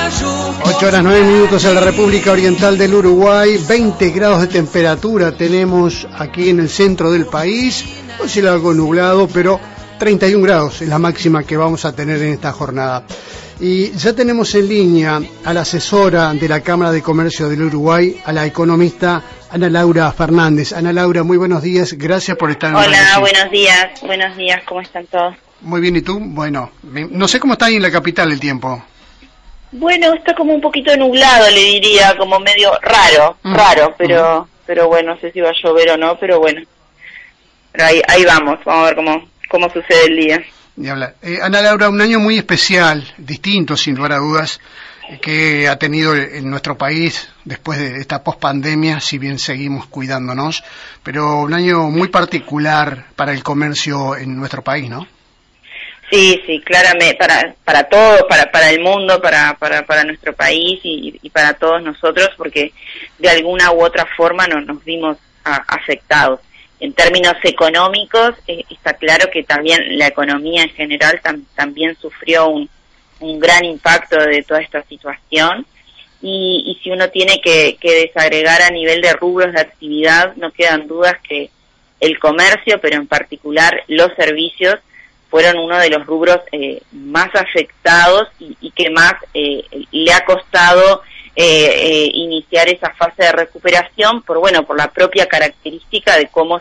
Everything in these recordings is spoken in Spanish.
8:09 en la República Oriental del Uruguay. 20 grados de temperatura tenemos aquí en el centro del país. Hoy será algo nublado, pero 31 grados es la máxima que vamos a tener en esta jornada. Y ya tenemos en línea a la asesora de la Cámara de Comercio del Uruguay, a la economista Ana Laura Fernández. Ana Laura, muy buenos días, gracias por estar en la Hola, buenos días, ¿cómo están todos? Muy bien, ¿y tú? Bueno, no sé cómo está ahí en la capital el tiempo. Bueno, está como un poquito nublado, le diría, como medio raro, pero bueno, no sé si va a llover o no, pero bueno. Pero ahí vamos a ver cómo sucede el día. Ni hablar. Ana Laura, un año muy especial, distinto sin lugar a dudas, que ha tenido en nuestro país después de esta pospandemia, si bien seguimos cuidándonos, pero un año muy particular para el comercio en nuestro país, ¿no? Sí, claramente, para todos, para el mundo, para nuestro país y para todos nosotros, porque de alguna u otra forma nos vimos afectados. En términos económicos, está claro que también la economía en general también sufrió un gran impacto de toda esta situación, y si uno tiene que desagregar a nivel de rubros de actividad, no quedan dudas que el comercio, pero en particular los servicios, fueron uno de los rubros más afectados y que más le ha costado iniciar esa fase de recuperación por la propia característica de cómo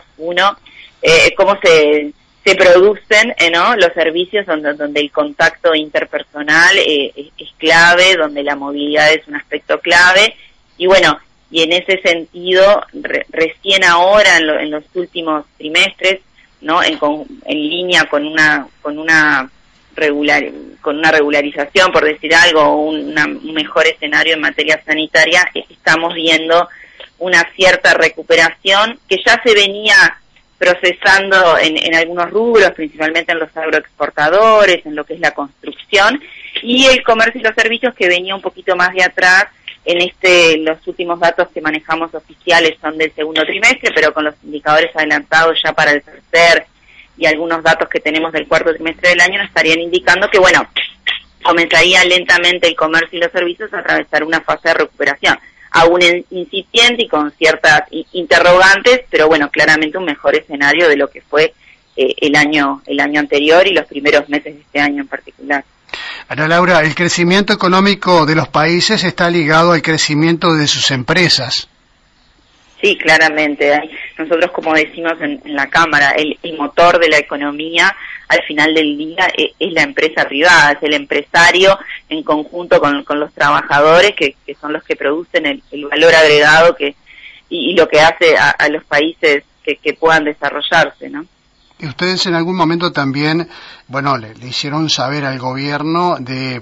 se producen los servicios donde el contacto interpersonal es clave, donde la movilidad es un aspecto clave, y en ese sentido recién ahora en los últimos trimestres, ¿no? En línea con una regularización, por decir algo, un mejor escenario en materia sanitaria, estamos viendo una cierta recuperación que ya se venía procesando en algunos rubros, principalmente en los agroexportadores, en lo que es la construcción, y el comercio y los servicios, que venía un poquito más de atrás. Los últimos datos que manejamos oficiales son del segundo trimestre, pero con los indicadores adelantados ya para el tercer y algunos datos que tenemos del cuarto trimestre del año nos estarían indicando que, comenzaría lentamente el comercio y los servicios a atravesar una fase de recuperación, aún incipiente y con ciertas interrogantes, pero claramente un mejor escenario de lo que fue el año anterior y los primeros meses de este año en particular. Ana Laura, el crecimiento económico de los países está ligado al crecimiento de sus empresas. Sí, claramente. Nosotros, como decimos en la Cámara, el motor de la economía al final del día es la empresa privada, es el empresario en conjunto con los trabajadores que son los que producen el valor agregado y lo que hace a los países que puedan desarrollarse, ¿no? Y ustedes en algún momento también, le hicieron saber al gobierno de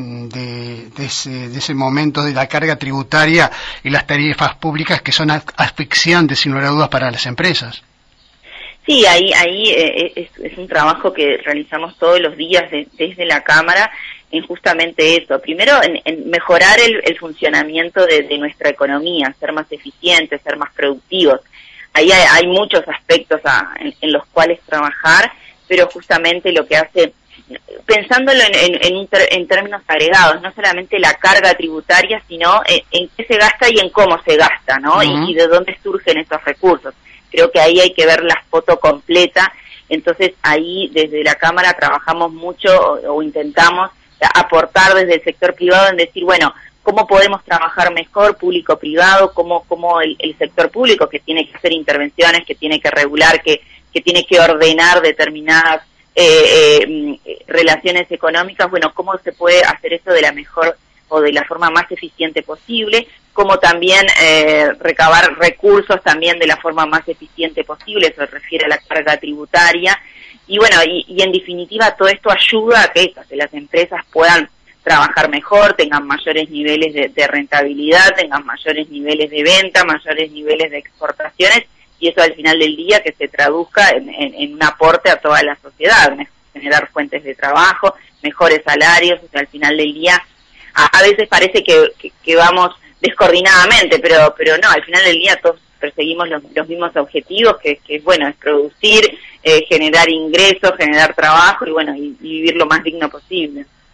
ese momento de la carga tributaria y las tarifas públicas que son asfixiantes, sin lugar a dudas, para las empresas. Sí, ahí es un trabajo que realizamos todos los días desde la Cámara en justamente eso. Primero, en mejorar el funcionamiento de nuestra economía, ser más eficientes, ser más productivos. Ahí hay muchos aspectos en los cuales trabajar, pero justamente lo que hace, pensándolo en términos agregados, no solamente la carga tributaria, sino en qué se gasta y en cómo se gasta, ¿no? Uh-huh. Y de dónde surgen esos recursos. Creo que ahí hay que ver la foto completa. Entonces ahí desde la Cámara trabajamos mucho o intentamos aportar desde el sector privado en decir, cómo podemos trabajar mejor público-privado, cómo el sector público, que tiene que hacer intervenciones, que tiene que regular, que tiene que ordenar determinadas relaciones económicas, cómo se puede hacer eso de la mejor o de la forma más eficiente posible, cómo también recabar recursos también de la forma más eficiente posible, eso se refiere a la carga tributaria, y en definitiva todo esto ayuda a que las empresas puedan trabajar mejor, tengan mayores niveles de rentabilidad, tengan mayores niveles de venta, mayores niveles de exportaciones, y eso al final del día que se traduzca en un aporte a toda la sociedad, generar fuentes de trabajo, mejores salarios. Al final del día a veces parece que vamos descoordinadamente, pero no, al final del día todos perseguimos los mismos objetivos, que es producir, generar ingresos, generar trabajo y vivir lo más digno posible.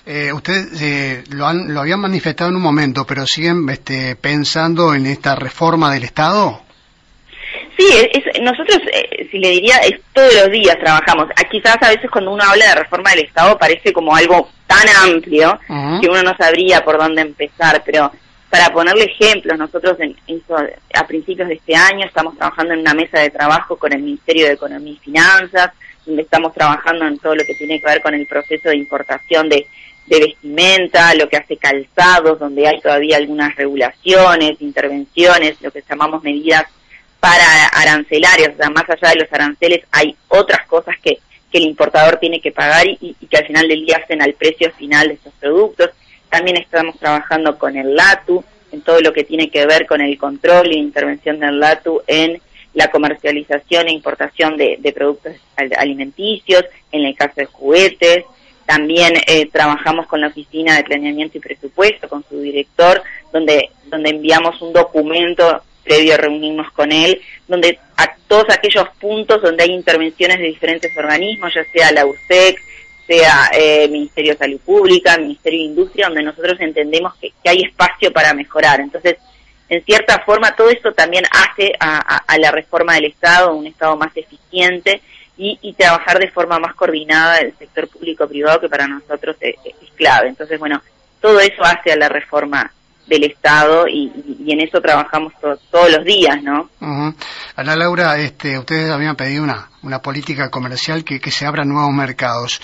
Ustedes lo habían manifestado en un momento, pero siguen pensando en esta reforma del Estado. Sí, nosotros, si le diría, todos los días trabajamos. Quizás a veces cuando uno habla de reforma del Estado parece como algo tan amplio que uno no sabría por dónde empezar, pero para ponerle ejemplos, nosotros a principios de este año estamos trabajando en una mesa de trabajo con el Ministerio de Economía y Finanzas, donde estamos trabajando en todo lo que tiene que ver con el proceso de importación de vestimenta, lo que hace calzados, donde hay todavía algunas regulaciones, intervenciones, lo que llamamos medidas para arancelarios, o sea, más allá de los aranceles hay otras cosas que el importador tiene que pagar y que al final del día hacen al precio final de estos productos. También estamos trabajando con el LATU, en todo lo que tiene que ver con el control e intervención del LATU en la comercialización e importación de productos alimenticios, en el caso de juguetes. También trabajamos con la Oficina de Planeamiento y Presupuesto, con su director, donde enviamos un documento previo a reunirnos con él, donde a todos aquellos puntos donde hay intervenciones de diferentes organismos, ya sea la URSEC, sea Ministerio de Salud Pública, Ministerio de Industria, donde nosotros entendemos que hay espacio para mejorar. Entonces, en cierta forma, todo esto también hace a la reforma del Estado, un Estado más eficiente y trabajar de forma más coordinada del sector público-privado, que para nosotros es clave. Entonces, bueno, todo eso hace a la reforma del Estado y en eso trabajamos todos los días, ¿no? Ana Laura, ustedes habían pedido una política comercial que se abran nuevos mercados.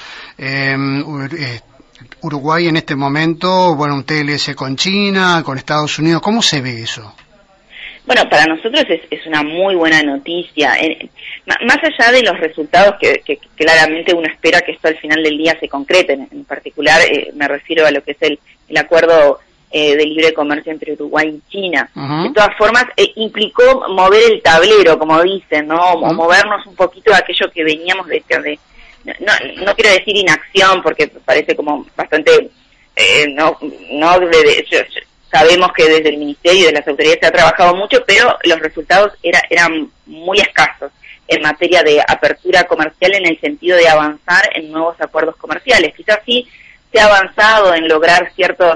Uruguay en este momento, bueno, un TLC con China, con Estados Unidos, ¿cómo se ve eso? Bueno, para nosotros es una muy buena noticia. Más allá de los resultados que claramente uno espera que esto al final del día se concreten, en particular me refiero a lo que es el acuerdo de libre comercio entre Uruguay y China. De todas formas, implicó mover el tablero, como dicen, ¿no? O movernos un poquito de aquello que veníamos no quiero decir inacción, porque parece como bastante, sabemos que desde el Ministerio y de las autoridades se ha trabajado mucho, pero los resultados eran muy escasos en materia de apertura comercial, en el sentido de avanzar en nuevos acuerdos comerciales. Quizás sí se ha avanzado en lograr ciertos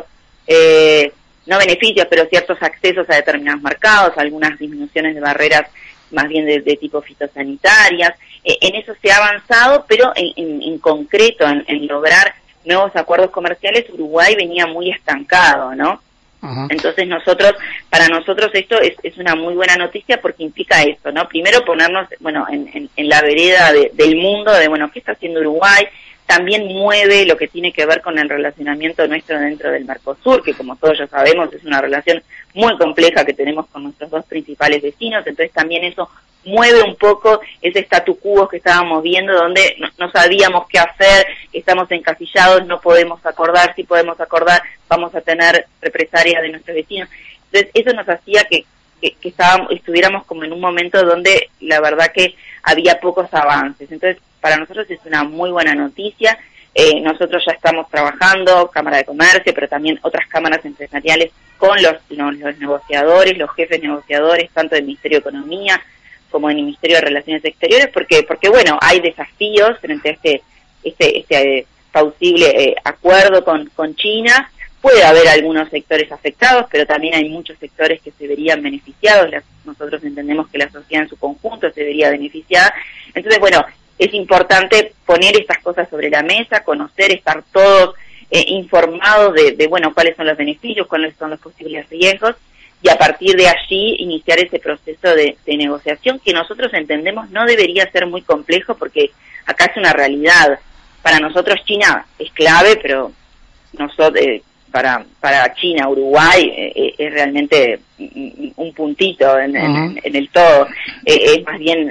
no beneficios, pero ciertos accesos a determinados mercados, algunas disminuciones de barreras más bien de tipo fitosanitarias. En eso se ha avanzado, pero en concreto, en lograr nuevos acuerdos comerciales, Uruguay venía muy estancado, ¿no? Entonces para nosotros esto es una muy buena noticia, porque implica esto, ¿no? Primero ponernos, bueno, en la vereda del mundo, de, bueno, ¿qué está haciendo Uruguay? También mueve lo que tiene que ver con el relacionamiento nuestro dentro del Mercosur, que como todos ya sabemos es una relación muy compleja que tenemos con nuestros dos principales vecinos. Entonces también eso mueve un poco ese statu quo que estábamos viendo, donde no sabíamos qué hacer, estamos encasillados, no podemos acordar, si podemos acordar vamos a tener represalias de nuestros vecinos. Entonces eso nos hacía que estuviéramos como en un momento donde la verdad que había pocos avances. Entonces para nosotros es una muy buena noticia. Nosotros ya estamos trabajando, Cámara de Comercio, pero también otras cámaras empresariales, con los negociadores, los jefes negociadores, tanto del Ministerio de Economía como del Ministerio de Relaciones Exteriores, porque bueno, hay desafíos frente a este plausible acuerdo con China. Puede haber algunos sectores afectados, pero también hay muchos sectores que se verían beneficiados. Nosotros entendemos que la sociedad en su conjunto se vería beneficiada. Entonces, bueno, es importante poner estas cosas sobre la mesa, conocer, estar todos informados de bueno, cuáles son los beneficios, cuáles son los posibles riesgos, y a partir de allí iniciar ese proceso de negociación, que nosotros entendemos no debería ser muy complejo, porque acá es una realidad. Para nosotros China es clave, pero nosotros para China, Uruguay es realmente un puntito en el todo. Es más bien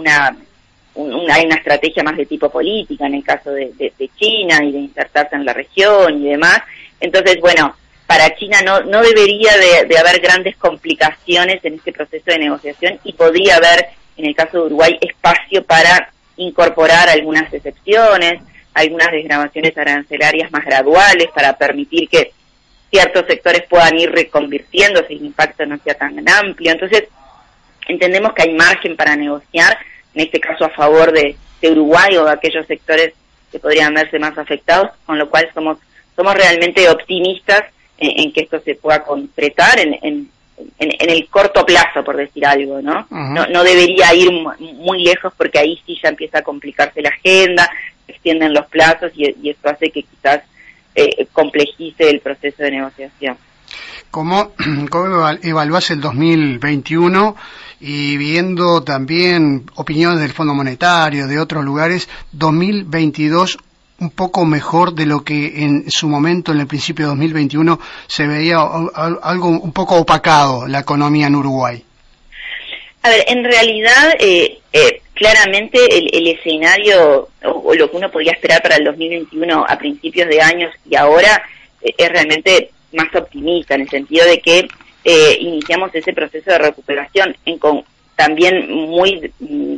hay una estrategia más de tipo política en el caso de China, y de insertarse en la región y demás. Entonces, bueno, para China no debería de haber grandes complicaciones en este proceso de negociación, y podría haber, en el caso de Uruguay, espacio para incorporar algunas excepciones, algunas desgravaciones arancelarias más graduales, para permitir que ciertos sectores puedan ir reconvirtiéndose y el impacto no sea tan amplio. Entonces, entendemos que hay margen para negociar, en este caso a favor de Uruguay o de aquellos sectores que podrían verse más afectados, con lo cual somos somos realmente optimistas en que esto se pueda concretar en el corto plazo, por decir algo, ¿no? No debería ir muy lejos, porque ahí sí ya empieza a complicarse la agenda, se extienden los plazos y esto hace que quizás complejice el proceso de negociación. ¿Cómo evaluás el 2021 y viendo también opiniones del Fondo Monetario, de otros lugares, 2022 un poco mejor de lo que en su momento, en el principio de 2021, se veía algo un poco opacado la economía en Uruguay? A ver, en realidad, claramente el escenario, o lo que uno podría esperar para el 2021 a principios de años y ahora, es realmente más optimista, en el sentido de que iniciamos ese proceso de recuperación también muy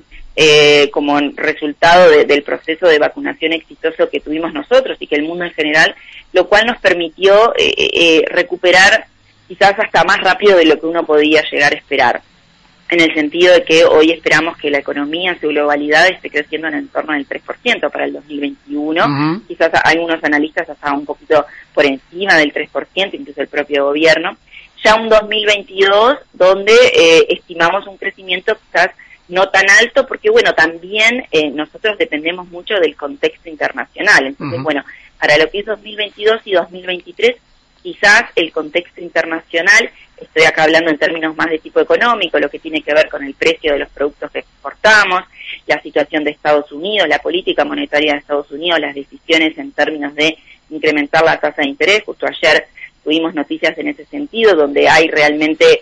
como resultado del proceso de vacunación exitoso que tuvimos nosotros y que el mundo en general, lo cual nos permitió recuperar quizás hasta más rápido de lo que uno podía llegar a esperar, en el sentido de que hoy esperamos que la economía en su globalidad esté creciendo en torno del 3% para el 2021, quizás hay unos analistas hasta un poquito por encima del 3%, incluso el propio gobierno, ya un 2022 donde estimamos un crecimiento quizás no tan alto, porque bueno, también nosotros dependemos mucho del contexto internacional, entonces bueno, para lo que es 2022 y 2023, quizás el contexto internacional, estoy acá hablando en términos más de tipo económico, lo que tiene que ver con el precio de los productos que exportamos, la situación de Estados Unidos, la política monetaria de Estados Unidos, las decisiones en términos de incrementar la tasa de interés. Justo ayer tuvimos noticias en ese sentido, donde hay realmente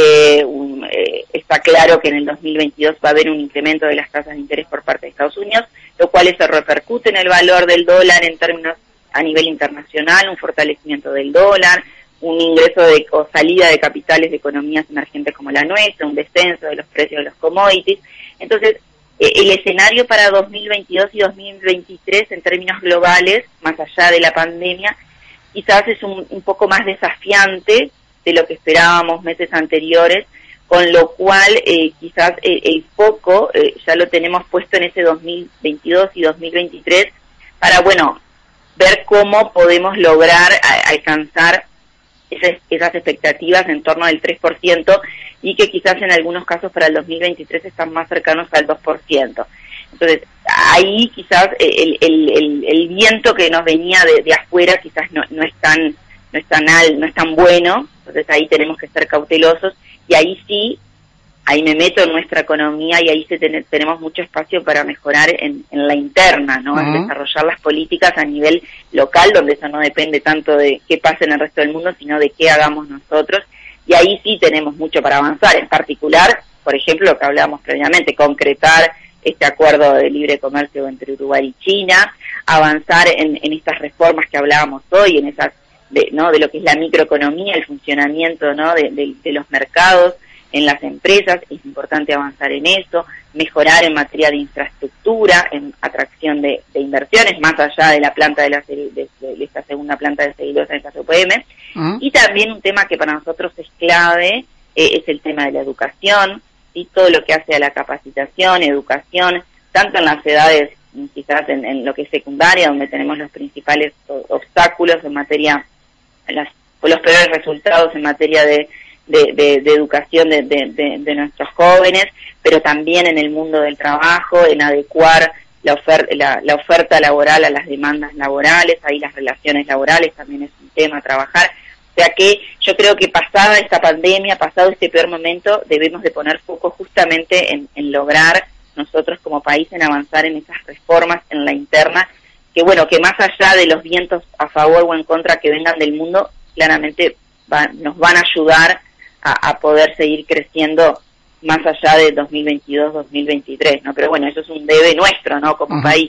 está claro que en el 2022 va a haber un incremento de las tasas de interés por parte de Estados Unidos, lo cual se repercute en el valor del dólar en términos a nivel internacional, un fortalecimiento del dólar, un ingreso o salida de capitales de economías emergentes como la nuestra, un descenso de los precios de los commodities. Entonces, el escenario para 2022 y 2023 en términos globales, más allá de la pandemia, quizás es un poco más desafiante de lo que esperábamos meses anteriores, con lo cual quizás el foco ya lo tenemos puesto en ese 2022 y 2023 para, bueno, ver cómo podemos lograr alcanzar esas expectativas en torno del 3% y que quizás en algunos casos para el 2023 están más cercanos al 2%. Entonces, ahí quizás el viento que nos venía de afuera quizás no es tan bueno, entonces ahí tenemos que ser cautelosos y ahí sí, ahí me meto en nuestra economía y ahí tenemos mucho espacio para mejorar en la interna, ¿no? En desarrollar las políticas a nivel local, donde eso no depende tanto de qué pase en el resto del mundo, sino de qué hagamos nosotros, y ahí sí tenemos mucho para avanzar, en particular, por ejemplo, lo que hablábamos previamente, concretar este acuerdo de libre comercio entre Uruguay y China, avanzar en estas reformas que hablábamos hoy, en esas de lo que es la microeconomía, el funcionamiento, ¿no? de los mercados en las empresas, es importante avanzar en eso, mejorar en materia de infraestructura, en atracción de inversiones, más allá de la planta de esta segunda planta de celulosa en el caso UPM, y también un tema que para nosotros es clave, es el tema de la educación, y todo lo que hace a la capacitación, educación, tanto en las edades, quizás en lo que es secundaria, donde tenemos los principales obstáculos en materia, los peores resultados en materia de educación de nuestros jóvenes, pero también en el mundo del trabajo, en adecuar la oferta laboral a las demandas laborales, ahí las relaciones laborales también es un tema a trabajar. O sea que yo creo que pasada esta pandemia, pasado este peor momento, debemos de poner foco justamente en lograr nosotros como país en avanzar en esas reformas en la interna, que bueno, que más allá de los vientos a favor o en contra que vengan del mundo, claramente nos van a ayudar a poder seguir creciendo más allá de 2022-2023, ¿no? Pero bueno, eso es un debe nuestro, ¿no? Como país.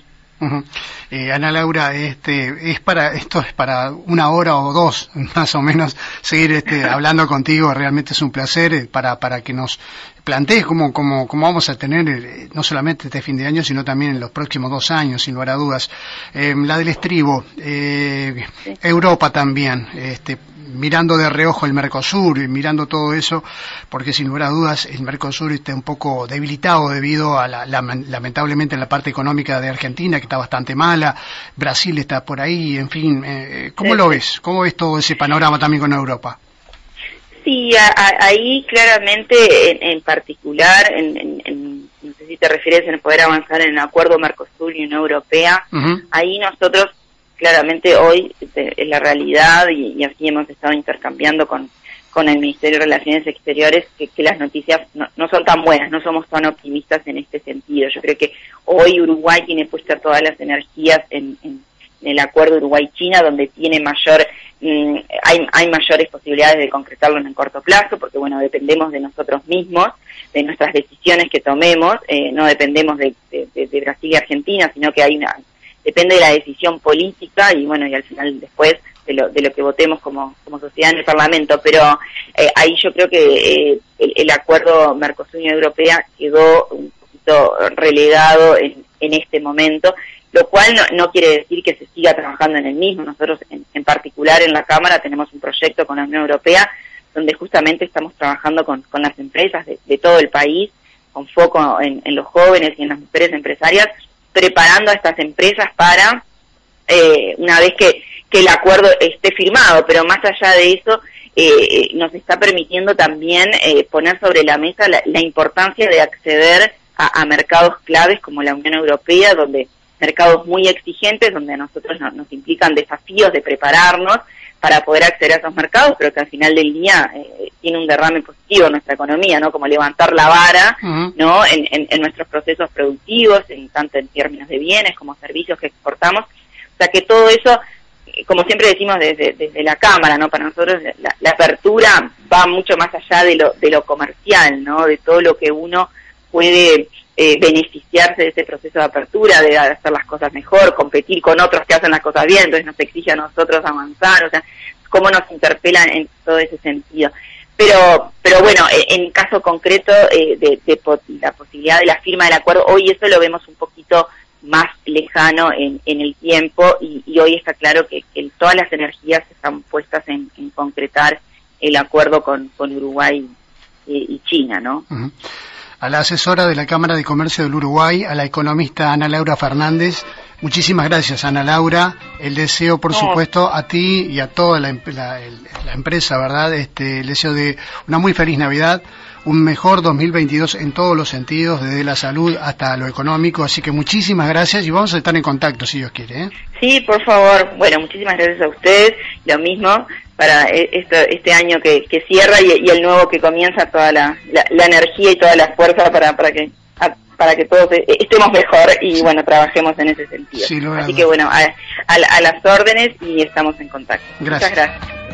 Ana Laura, esto es para una hora o dos, más o menos, seguir hablando contigo. Realmente es un placer para que nos plantees cómo vamos a tener, no solamente este fin de año, sino también en los próximos 2 años, sin lugar a dudas. La del estribo, sí. Europa también, mirando de reojo el Mercosur, mirando todo eso, porque sin lugar a dudas el Mercosur está un poco debilitado debido a lamentablemente en la parte económica de Argentina, que está bastante mala, Brasil está por ahí, en fin, ¿cómo lo ves? ¿Cómo ves todo ese panorama también con Europa? Sí, ahí claramente, en particular, no sé si te refieres en poder avanzar en el acuerdo Mercosur y Unión Europea, ahí nosotros claramente hoy es la realidad y así hemos estado intercambiando con el Ministerio de Relaciones Exteriores que las noticias no son tan buenas, no somos tan optimistas en este sentido. Yo creo que hoy Uruguay tiene puestas todas las energías en el acuerdo Uruguay-China, donde tiene hay mayores posibilidades de concretarlo en el corto plazo, porque bueno, dependemos de nosotros mismos, de nuestras decisiones que tomemos, no dependemos de Brasil y Argentina, sino que depende de la decisión política y bueno, y al final después de lo que votemos como sociedad en el Parlamento, pero ahí yo creo que el acuerdo Mercosur-Unión Europea quedó un poquito relegado en este momento, lo cual no quiere decir que se siga trabajando en el mismo. Nosotros en particular en la Cámara tenemos un proyecto con la Unión Europea donde justamente estamos trabajando con las empresas de todo el país, con foco en los jóvenes y en las mujeres empresarias, preparando a estas empresas para, una vez que el acuerdo esté firmado, pero más allá de eso, nos está permitiendo también poner sobre la mesa la importancia de acceder a mercados claves como la Unión Europea, donde mercados muy exigentes, donde a nosotros nos implican desafíos de prepararnos para poder acceder a esos mercados, pero que al final del día tiene un derrame positivo en nuestra economía, ¿no? Como levantar la vara, ¿no? En nuestros procesos productivos, tanto en términos de bienes como servicios que exportamos. O sea que todo eso, como siempre decimos desde la Cámara, ¿no? Para nosotros la apertura va mucho más allá de lo comercial, ¿no? De todo lo que uno puede beneficiarse de ese proceso de apertura, de hacer las cosas mejor, competir con otros que hacen las cosas bien, entonces nos exige a nosotros avanzar, o sea, cómo nos interpelan en todo ese sentido. Pero bueno, en caso concreto de la posibilidad de la firma del acuerdo, hoy eso lo vemos un poquito más lejano en el tiempo y hoy está claro que todas las energías están puestas en concretar el acuerdo con Uruguay y China, ¿no? Uh-huh. A la asesora de la Cámara de Comercio del Uruguay, a la economista Ana Laura Fernández. Muchísimas gracias, Ana Laura. El deseo, por supuesto, a ti y a toda la empresa, ¿verdad? El deseo de una muy feliz Navidad, un mejor 2022 en todos los sentidos, desde la salud hasta lo económico. Así que muchísimas gracias y vamos a estar en contacto, si Dios quiere, ¿eh? Sí, por favor. Bueno, muchísimas gracias a ustedes. Lo mismo para este año que cierra y el nuevo que comienza, toda la energía y toda la fuerza para que todos estemos mejor y bueno, trabajemos en ese sentido. Así que bueno, a las órdenes y estamos en contacto. Gracias. Muchas gracias.